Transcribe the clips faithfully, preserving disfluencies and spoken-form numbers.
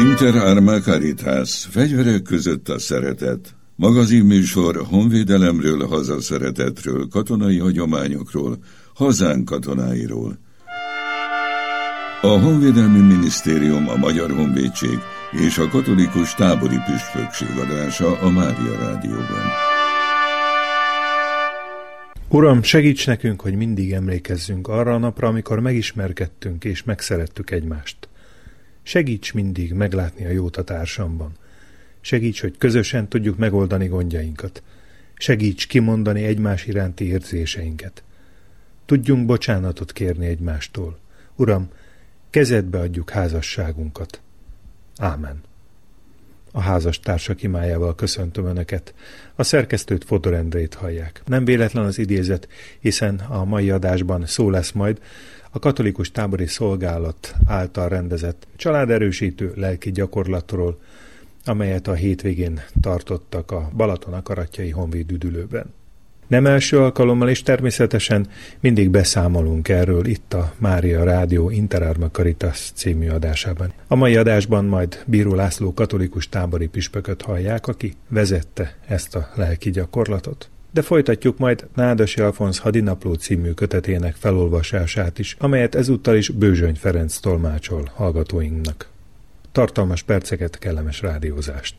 Inter Arma Caritas, fegyverek között a szeretet. Magazinműsor honvédelemről, hazaszeretetről, katonai hagyományokról, hazánk katonáiról. A Honvédelmi Minisztérium, a Magyar Honvédség és a Katolikus Tábori Püspökség adása a Mária Rádióban. Uram, segíts nekünk, hogy mindig emlékezzünk arra a napra, amikor megismerkedtünk és megszerettük egymást. Segíts mindig meglátni a jót a társamban. Segíts, hogy közösen tudjuk megoldani gondjainkat. Segíts kimondani egymás iránti érzéseinket. Tudjunk bocsánatot kérni egymástól. Uram, kezedbe adjuk házasságunkat. Ámen. A házastársak imájával köszöntöm Önöket. A szerkesztőt, Fodor Endrét hallják. Nem véletlen az idézet, hiszen a mai adásban szó lesz majd a Katolikus Tábori Szolgálat által rendezett családerősítő lelki gyakorlatról, amelyet a hétvégén tartottak a Balaton-Akaratjai Honvéd üdülőben. Nem első alkalommal, és természetesen mindig beszámolunk erről itt a Mária Rádió Inter Arma Caritas című adásában. A mai adásban majd Bíró László katolikus tábori püspököt hallják, aki vezette ezt a lelki gyakorlatot. De folytatjuk majd Nádasi Alfonz Hadinapló című kötetének felolvasását is, amelyet ezúttal is Bőzsöny Ferenc tolmácsol hallgatóinknak. Tartalmas perceket, kellemes rádiózást!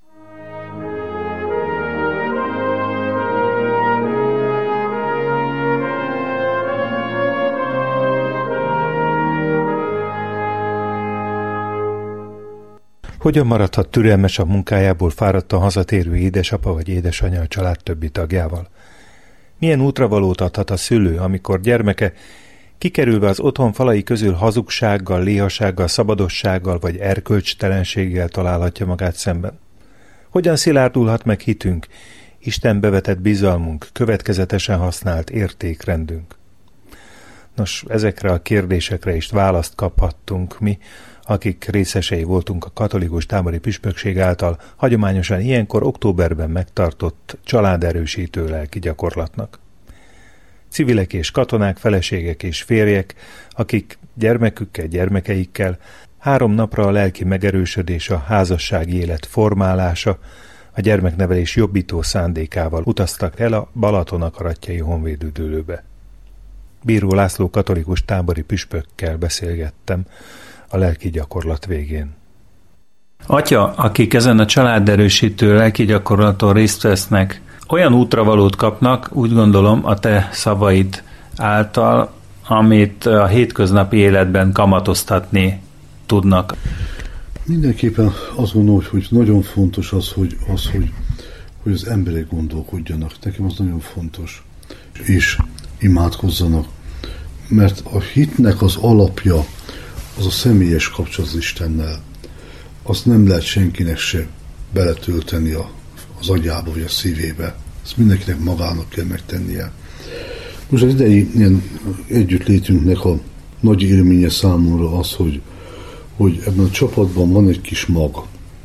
Hogyan maradhat türelmes a munkájából fáradtan hazatérő édesapa vagy édesanya a család többi tagjával? Milyen útravalót adhat a szülő, amikor gyermeke kikerülve az otthon falai közül hazugsággal, léhasággal, szabadossággal vagy erkölcstelenséggel találhatja magát szemben? Hogyan szilárdulhat meg hitünk, Istenbe vetett bizalmunk, következetesen használt értékrendünk? Nos, ezekre a kérdésekre is választ kaphattunk mi, akik részesei voltunk a Katolikus Tábori Püspökség által hagyományosan ilyenkor októberben megtartott családerősítő lelki gyakorlatnak. Civilek és katonák, feleségek és férjek, akik gyermekükkel, gyermekeikkel három napra a lelki megerősödés, a házassági élet formálása, a gyermeknevelés jobbító szándékával utaztak el a Balaton-Akaratjai Honvéd üdülőbe. Bíró László katolikus tábori püspökkel beszélgettem a lelki gyakorlat végén. Atya, akik ezen a családerősítő lelki gyakorlaton részt vesznek, olyan útravalót kapnak, úgy gondolom, a te szavaid által, amit a hétköznapi életben kamatoztatni tudnak. Mindenképpen azt gondolom, hogy nagyon fontos az, hogy az, hogy, hogy az emberek gondolkodjanak. Nekem az nagyon fontos. És imádkozzanak. Mert a hitnek az alapja az a személyes kapcsolat az Istennel. Azt nem lehet senkinek se beletölteni a, az agyába vagy a szívébe. Ezt mindenkinek magának kell megtennie. Most az idei ilyen együttlétünknek a nagy élménye számomra az, hogy, hogy ebben a csapatban van egy kis mag,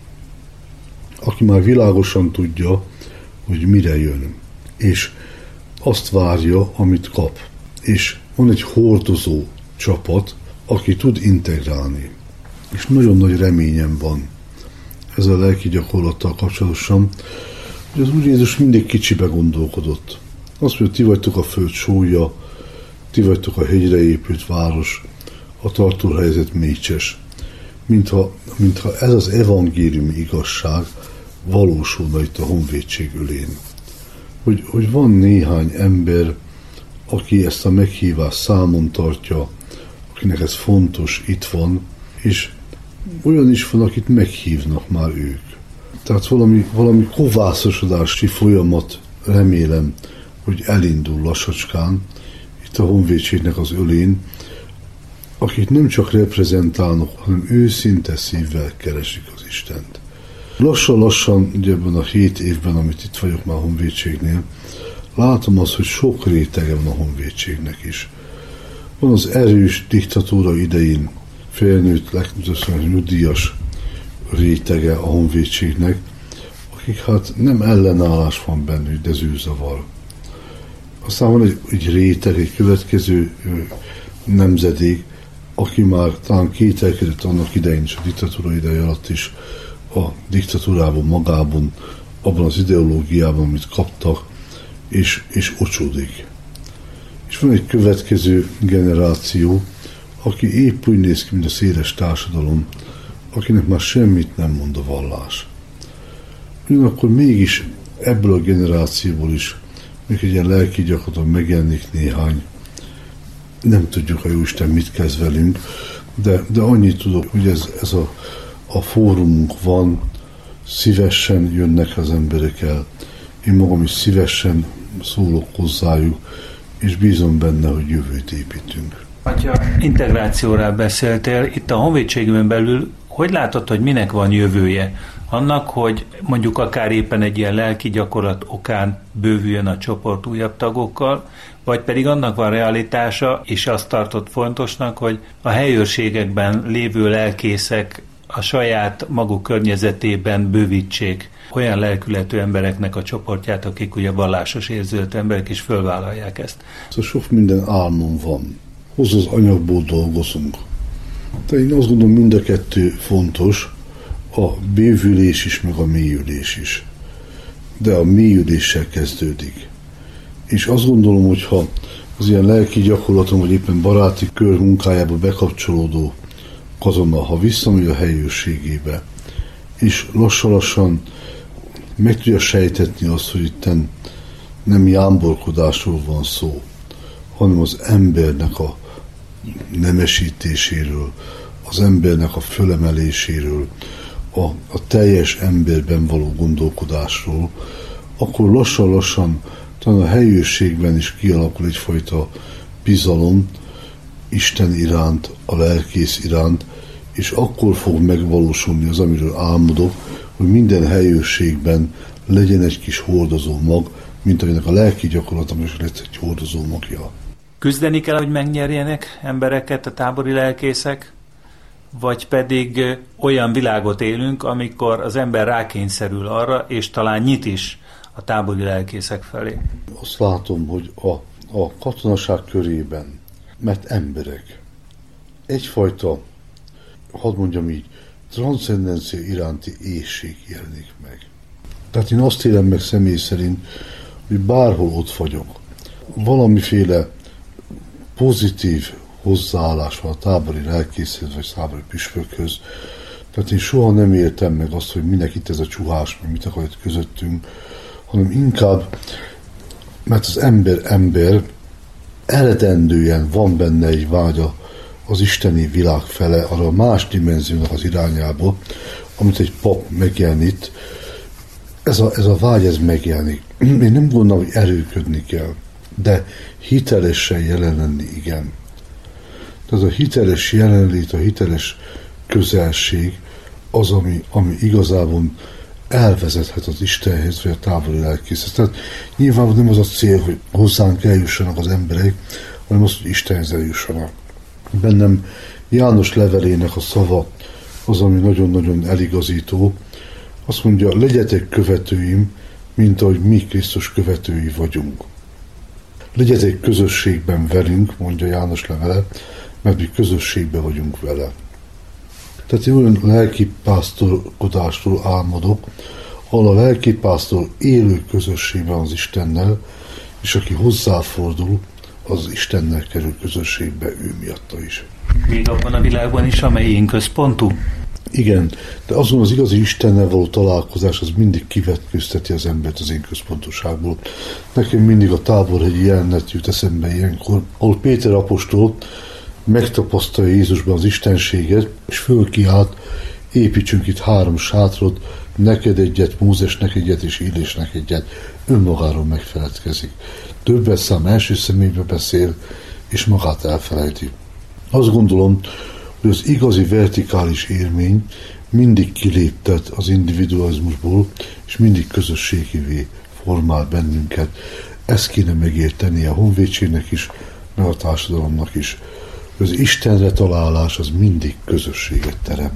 aki már világosan tudja, hogy mire jön, és azt várja, amit kap. És van egy hordozó csapat, aki tud integrálni. És nagyon nagy reményem van ezzel a lelki gyakorlattal kapcsolatosan, hogy az Úr Jézus mindig kicsibe gondolkodott. Azt mondja, ti vagytok a föld sólya, ti vagytok a hegyre épült város, a tartóhelyzet mécses. Mintha, mintha ez az evangéliumi igazság valósulna itt a honvédség ölén. Hogy, hogy van néhány ember, aki ezt a meghívást számon tartja, akinek ez fontos, itt van, és olyan is van, akit meghívnak már ők. Tehát valami, valami kovászosodási folyamat, remélem, hogy elindul lassacskán itt a honvédségnek az ölén, akik nem csak reprezentálnak, hanem őszinte szívvel keresik az Istent. Lassan-lassan, ugye ebben a hét évben, amit itt vagyok már a honvédségnél, látom azt, hogy sok rétege van a honvédségnek is. Van az erős diktatúra idején felnőtt, legtöbbször nyugdíjas rétege a honvédségnek, akik hát nem ellenállás van bennük, de zűrzavar. Aztán van egy, egy réteg, egy következő nemzedék, aki már talán kételkedett annak idején is, a diktatúra ideje alatt is, a diktatúrában magában, abban az ideológiában, amit kaptak, és, és ocsódik. És van egy következő generáció, aki épp úgy néz ki, mint a széles társadalom, akinek már semmit nem mond a vallás. Ugyanakkor mégis ebből a generációból is még egy ilyen lelki gyakorlaton megjelenik néhány. Nem tudjuk, a Jóisten mit kezd velünk, de, de annyit tudok, hogy ez, ez a, a fórumunk van, szívesen jönnek az emberek el. Én magam is szívesen szólok hozzájuk, és bízom benne, hogy jövőt építünk. Atya, integrációról beszéltél. Itt a honvédségben belül hogy látod, hogy minek van jövője? Annak, hogy mondjuk akár éppen egy ilyen lelki gyakorlat okán bővüljön a csoport újabb tagokkal, vagy pedig annak van realitása, és azt tartott fontosnak, hogy a helyőrségekben lévő lelkészek a saját maguk környezetében bővítsék olyan lelkületű embereknek a csoportját, akik ugye vallásos érzületű emberek is fölvállalják ezt. Szóval sok minden álmom van. Hozzá az anyagból dolgozunk. De én azt gondolom, mind a kettő fontos, a bővülés is, meg a mélyülés is. De a mélyüléssel kezdődik. És azt gondolom, hogyha az ilyen lelki gyakorlaton, vagy éppen baráti kör munkájába bekapcsolódó katona, ha visszamegy a helyőrségébe, és lassan-lassan meg tudja sejtetni azt, hogy itt nem jámborkodásról van szó, hanem az embernek a nemesítéséről, az embernek a fölemeléséről, a, a teljes emberben való gondolkodásról, akkor lassan-lassan talán a helyőrségben is kialakul egyfajta bizalom Isten iránt, a lelkész iránt, és akkor fog megvalósulni az, amiről álmodok, hogy minden helyőrségben legyen egy kis hordozó mag, mint aminek a lelki gyakorlatom is lesz egy hordozó magja. Küzdeni kell, hogy megnyerjenek embereket a tábori lelkészek, vagy pedig olyan világot élünk, amikor az ember rákényszerül arra, és talán nyit is a tábori lelkészek felé. Azt látom, hogy a, a katonaság körében, mert emberek, egyfajta, hadd mondjam így, transzcendencia iránti éhség jelenik meg. Tehát én azt élem meg személy szerint, hogy bárhol ott vagyok, valamiféle pozitív hozzáállás van a tábori lelkészhez, vagy tábori püspökhöz. Tehát én soha nem éltem meg azt, hogy minek itt ez a csuhás, meg mit akar itt közöttünk, hanem inkább, mert az ember ember, eredendően van benne egy vágya az isteni világ fele, arra a más dimenziónak az irányába, amit egy pap megjelenít, ez a, ez a vágy, ez megjelenik. Én nem gondolom, hogy erőködni kell, de hitelesen jelen lenni, igen. Tehát a hiteles jelenlét, a hiteles közelség az, ami, ami igazából elvezethet az Istenhez, vagy a távoli lelkészhez. Tehát nyilván nem az a cél, hogy hozzánk eljussanak az emberek, hanem az, hogy Istenhez eljussanak. Bennem János levelének a szava az, ami nagyon-nagyon eligazító. Azt mondja, legyetek követőim, mint ahogy mi Krisztus követői vagyunk. Legyetek közösségben velünk, mondja János levele, mert mi közösségben vagyunk vele. Tehát én olyan lelkipásztorkodásról álmodok, ahol a lelkipásztor élő közösségben az Istennel, és aki hozzáfordul, az Istennel kerül közösségbe ő miatta is. Még abban a világban is, amely én központú? Igen, de azon az igazi Istennel való találkozás az mindig kivetközteti az embert az én központoságból. Nekem mindig a Táborhegyi jelenet jut eszembe ilyenkor, ahol Péter apostol megtapasztalja Jézusban az istenséget, és fölkiált, építsünk itt három sátrot, neked egyet, Mózesnek egyet, és Illésnek egyet. Önmagáról megfeledkezik. Többes szám első személybe beszél, és magát elfelejti. Azt gondolom, hogy az igazi vertikális élmény mindig kiléptet az individualizmusból, és mindig közösségivé formál bennünket. Ezt kéne megérteni a honvédségnek is, meg a társadalomnak is. Az Istenre találás az mindig közösséget teremt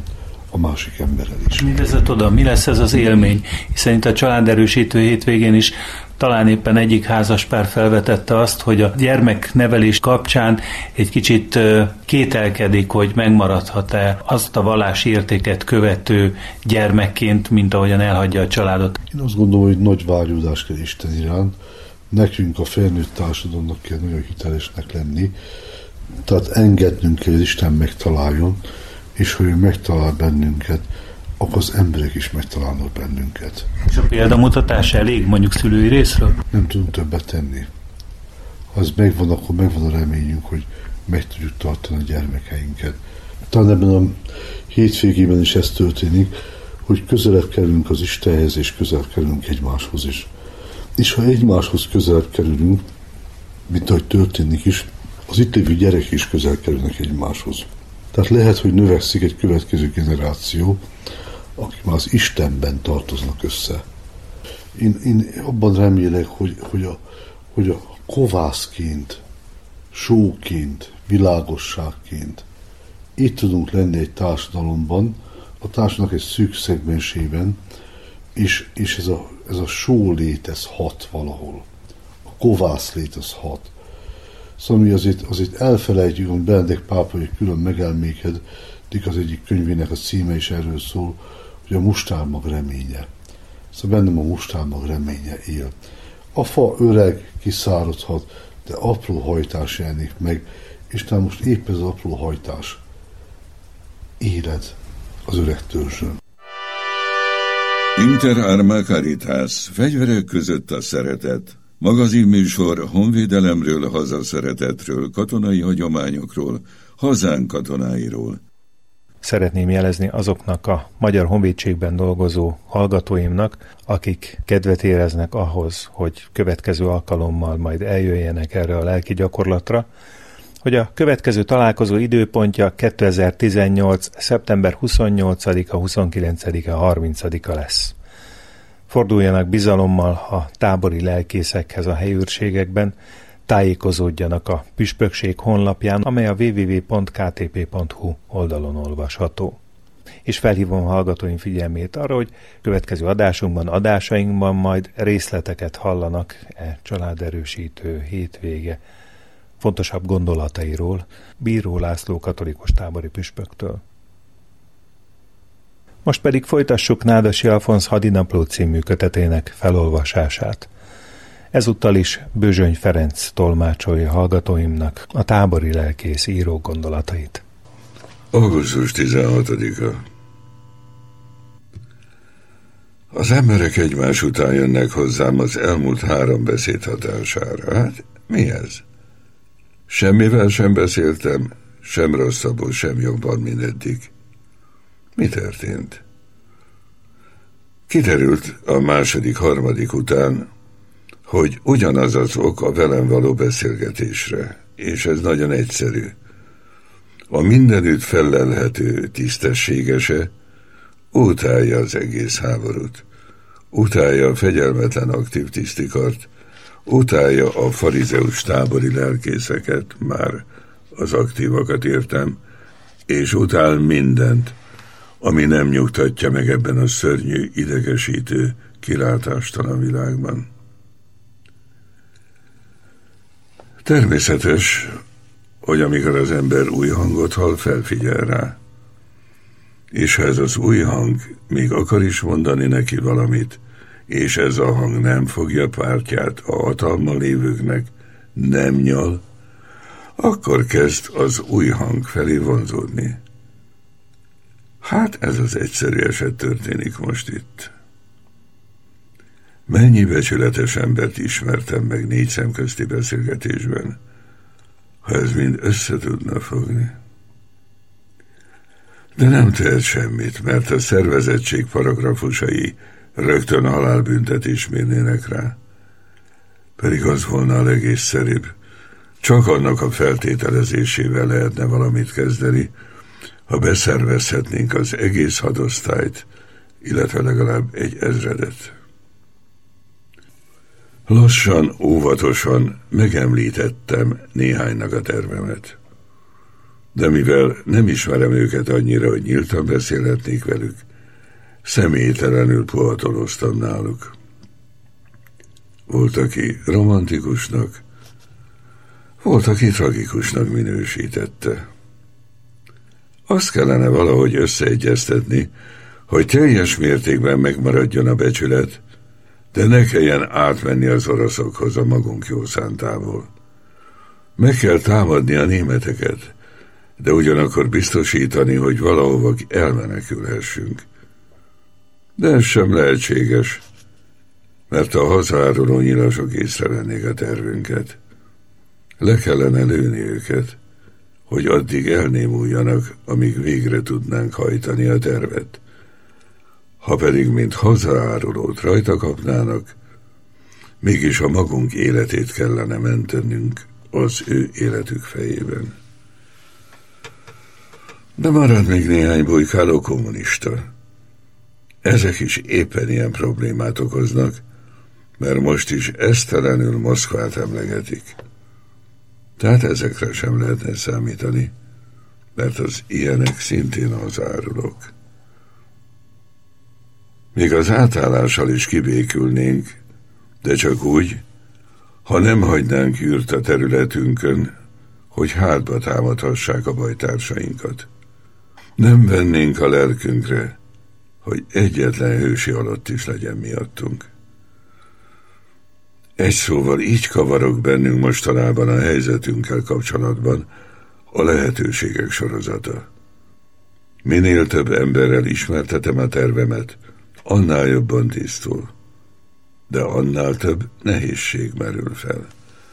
a másik emberrel is. Mi vezet oda? Mi lesz ez az élmény? Hiszen itt a családerősítő hétvégén is talán éppen egyik házaspár felvetette azt, hogy a gyermeknevelés kapcsán egy kicsit kételkedik, hogy megmaradhat-e azt a vallási értéket követő gyermekként, mint ahogyan elhagyja a családot. Én azt gondolom, hogy nagy vágyódás kell Isten iránt. Nekünk a felnőtt társadalomnak kell nagyon hitelesnek lenni, tehát engednünk kell, hogy Isten megtaláljon, és hogy ő megtalál bennünket, akkor az emberek is megtalálnak bennünket. És a példamutatás elég, mondjuk szülői részről? Nem tudunk többet tenni. Ha ez megvan, akkor megvan a reményünk, hogy meg tudjuk tartani a gyermekeinket. Talán ebben a hétvégében is ez történik, hogy közelebb kerülünk az Istenhez, és közelebb kerülünk egymáshoz is. És ha egymáshoz közelebb kerülünk, mint ahogy történik is, az itt lévő gyerek is közel kerülnek egymáshoz. Tehát lehet, hogy növekszik egy következő generáció, akik már az Istenben tartoznak össze. Én, én abban remélek, hogy, hogy, a, hogy a kovászként, sóként, világosságként itt tudunk lenni egy társadalomban, a társadalomnak egy szűk szegmensében, és, és ez, a, ez a sólét, ez hat valahol. A kovászlét, az hat. Szóval mi azért, azért elfelejtjük, hogy Benedek pápa egy külön megelmékedik, az egyik könyvének a címe is erről szól, hogy a mustármag reménye. Szóval bennem a mustármag reménye él. A fa öreg, kiszáradhat, de apró hajtás jelenik meg, és talán most épp ez az apró hajtás éred az öreg törzsön. Inter Arma Caritas, fegyverek között a szeretet. Magazinműsor honvédelemről, hazaszeretetről, katonai hagyományokról, hazánk katonáiról. Szeretném jelezni azoknak a Magyar Honvédségben dolgozó hallgatóimnak, akik kedvet éreznek ahhoz, hogy következő alkalommal majd eljöjjenek erre a lelki gyakorlatra, hogy a következő találkozó időpontja kétezer-tizennyolc. szeptember huszonnyolcadika, huszonkilencedike, harmincadika lesz. Forduljanak bizalommal a tábori lelkészekhez a helyőrségekben, tájékozódjanak a püspökség honlapján, amely a double-u double-u double-u pont k t p pont h u oldalon olvasható. És felhívom hallgatóim figyelmét arra, hogy következő adásunkban, adásainkban majd részleteket hallanak e családerősítő hétvége fontosabb gondolatairól Bíró László katolikus tábori püspöktől. Most pedig folytassuk Nádasi Alfonz Hadinapló című kötetének felolvasását. Ezúttal is Bözsöny Ferenc tolmácsolja hallgatóimnak a tábori lelkész író gondolatait. augusztus tizenhatodika. Az emberek egymás után jönnek hozzám az elmúlt három beszéd hatására. Hát mi ez? Semmivel sem beszéltem, sem rosszabbul, sem jobban, mint eddig. Mi történt? Kiderült a második, harmadik után, hogy ugyanaz az ok a velem való beszélgetésre, és ez nagyon egyszerű. A mindenütt fellelhető tisztességese utálja az egész háborút, utálja a fegyelmetlen aktív tisztikart, utálja a farizeus tábori lelkészeket, már az aktívakat értem, és utál mindent, ami nem nyugtatja meg ebben a szörnyű, idegesítő, kilátástalan világban. Természetes, hogy amikor az ember új hangot hall, felfigyel rá. És ha ez az új hang még akar is mondani neki valamit, és ez a hang nem fogja pártját a hatalma lévőknek, nem nyal, akkor kezd az új hang felé vonzódni. Hát ez az egyszerű eset történik most itt. Mennyi becsületes embert ismertem meg négy szemközti beszélgetésben, ha ez mind össze tudna fogni. De nem tehet semmit, mert a szervezettség paragrafusai rögtön halálbüntetés mérnének rá. Pedig az volna a legészszerűbb. Csak annak a feltételezésével lehetne valamit kezdeni, ha beszervezhetnénk az egész hadosztályt, illetve legalább egy ezredet. Lassan, óvatosan megemlítettem néhánynak a tervemet. De mivel nem ismerem őket annyira, hogy nyíltan beszélhetnék velük, személytelenül pohatoloztam náluk. Volt, aki romantikusnak, volt, aki tragikusnak minősítette. Azt kellene valahogy összeegyeztetni, hogy teljes mértékben megmaradjon a becsület, de ne kelljen átmenni az oroszokhoz a magunk jó szántából. Meg kell támadni a németeket, de ugyanakkor biztosítani, hogy valahova elmenekülhessünk. De ez sem lehetséges, mert a hazaáruló nyilasok észrevennék a tervünket. Le kellene lőni őket, hogy addig elnémuljanak, amíg végre tudnánk hajtani a tervet. Ha pedig, mint hazaárulót rajta kapnának, mégis a magunk életét kellene mentenünk az ő életük fejében. De marad még néhány bujkáló kommunista. Ezek is éppen ilyen problémát okoznak, mert most is esztelenül Moszkvát emlegetik. Tehát ezekre sem lehetne számítani, mert az ilyenek szintén az árulók. Még az átállással is kibékülnénk, de csak úgy, ha nem hagynánk űrt a területünkön, hogy hátba támadhassák a bajtársainkat. Nem vennénk a lelkünkre, hogy egyetlen hősi alatt is legyen miattunk. Egy szóval így kavarok bennünk mostanában a helyzetünkkel kapcsolatban a lehetőségek sorozata. Minél több emberrel ismertetem a tervemet, annál jobban tisztul, de annál több nehézség merül fel.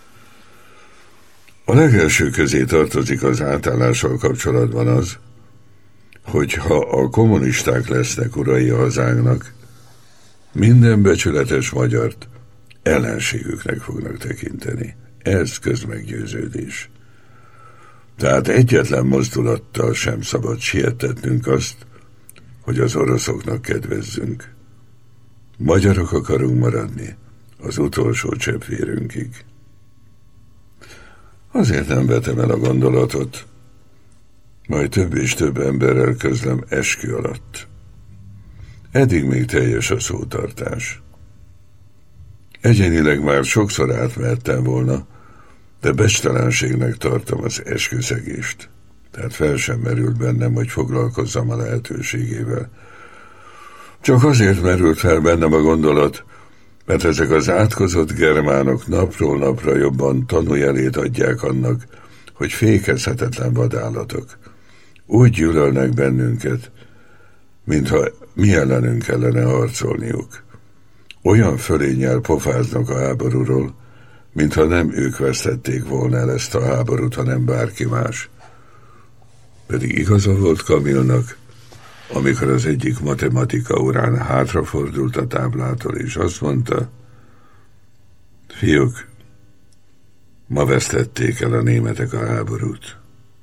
A legelső közé tartozik az átállással kapcsolatban az, hogy ha a kommunisták lesznek urai a hazánknak, minden becsületes magyart ellenségüknek fognak tekinteni. Ez közmeggyőződés. Tehát egyetlen mozdulattal sem szabad siettetnünk azt, hogy az oroszoknak kedvezzünk. Magyarok akarunk maradni az utolsó cseppvérünkig. Azért nem vetem el a gondolatot, majd több és több emberrel közlöm eskü alatt. Eddig még teljes a szótartás. Egyenileg már sokszor átmehettem volna, de becstelenségnek tartom az esküszegést, tehát fel sem merült bennem, hogy foglalkozzam a lehetőségével. Csak azért merült fel bennem a gondolat, mert ezek az átkozott germánok napról napra jobban tanújelét adják annak, hogy fékezhetetlen vadállatok. Úgy gyűlölnek bennünket, mintha mi ellenünk kellene harcolniuk. Olyan fölénnyel pofáznak a háborúról, mintha nem ők vesztették volna el ezt a háborút, hanem bárki más. Pedig igaza volt Kamilnak, amikor az egyik matematika órán hátrafordult a táblától, és azt mondta: fiúk, ma vesztették el a németek a háborút.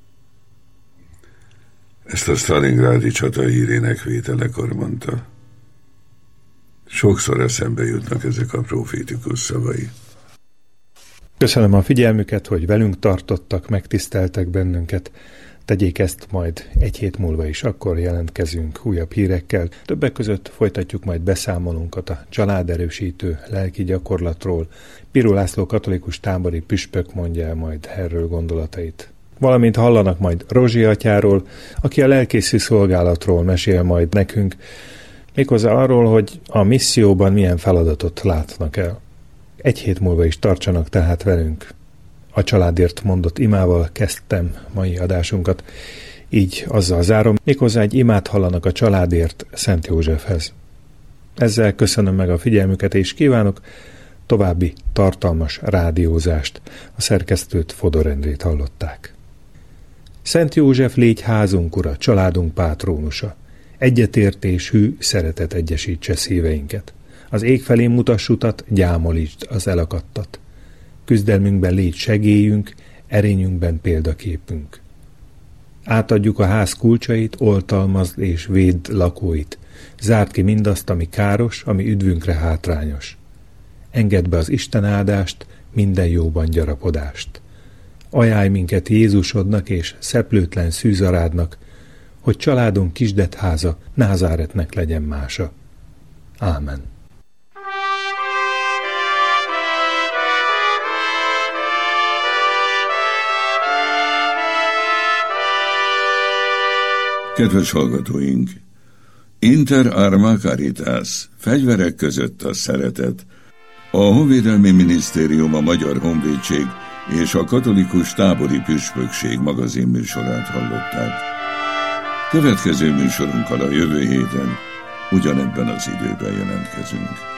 Ezt a Sztalingrádi csata hírének vételekor mondta. Sokszor eszembe jutnak ezek a profétikus szavai. Köszönöm a figyelmüket, hogy velünk tartottak, megtiszteltek bennünket. Tegyék ezt majd egy hét múlva is, akkor jelentkezünk újabb hírekkel. Többek között folytatjuk majd beszámolunkat a családerősítő lelki gyakorlatról. Piró László katolikus tábori püspök mondja el majd erről gondolatait. Valamint hallanak majd Rozsi atyáról, aki a lelkészi szolgálatról mesél majd nekünk, méghozzá arról, hogy a misszióban milyen feladatot látnak el. Egy hét múlva is tartsanak tehát velünk. A családért mondott imával kezdtem mai adásunkat, így azzal zárom, méghozzá egy imát hallanak a családért Szent Józsefhez. Ezzel köszönöm meg a figyelmüket, és kívánok további tartalmas rádiózást. A szerkesztőt, Fodor Endrét hallották. Szent József, légy házunk ura, családunk pátrónusa. Egyetértés, hű szeretet egyesítse szíveinket. Az ég felé mutass utat, gyámolítsd az elakadtat. Küzdelmünkben légy segélyünk, erényünkben példaképünk. Átadjuk a ház kulcsait, oltalmazd és védd lakóit. Zárd ki mindazt, ami káros, ami üdvünkre hátrányos. Engedd be az Isten áldást, minden jóban gyarapodást. Ajánlj minket Jézusodnak és szeplőtlen szűzarádnak, hogy családunk kisdetháza Názáretnek legyen mása. Ámen. Kedves hallgatóink! Inter arma caritas, fegyverek között a szeretet. A Honvédelmi Minisztérium, a Magyar Honvédség és a Katolikus Tábori Püspökség magazinműsorát hallották. Következő műsorunkkal a jövő héten ugyanebben az időben jelentkezünk.